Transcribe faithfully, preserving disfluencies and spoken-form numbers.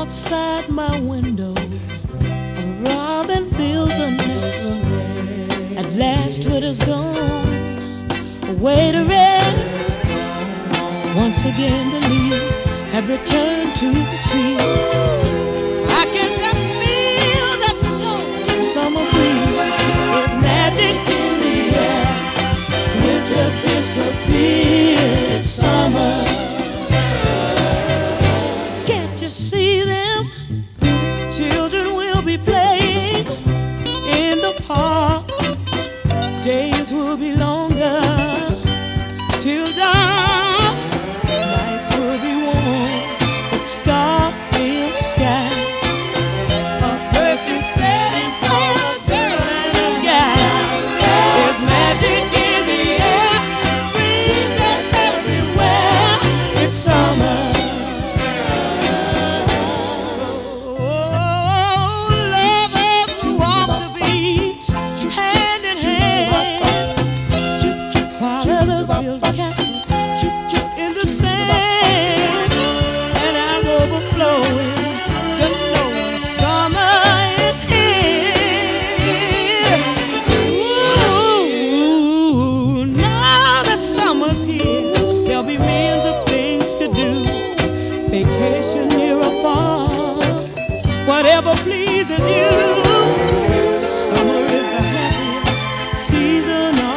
Outside my window, a robin builds a nest. At last winter's gone, away to rest. Once again the leaves have returned to the trees. I can just feel that soft summer breeze. There's magic in the air. Winter's disappeared. It's summer. Can't you see them? Children will be playing in the park. Days will be longer till dark. Nights will be warm with star-filled skies. A perfect setting for a girl and a guy. There's magic in the air, green grass everywhere. It's summer. Oh, lovers will walk the beach hand in hand, while others build castles in the sand. And I'm overflowing, just know summer is here. Ooh, now that summer's here, there'll be millions of things to do. Vacation near or far, whatever pleases you. Summer is the happiest season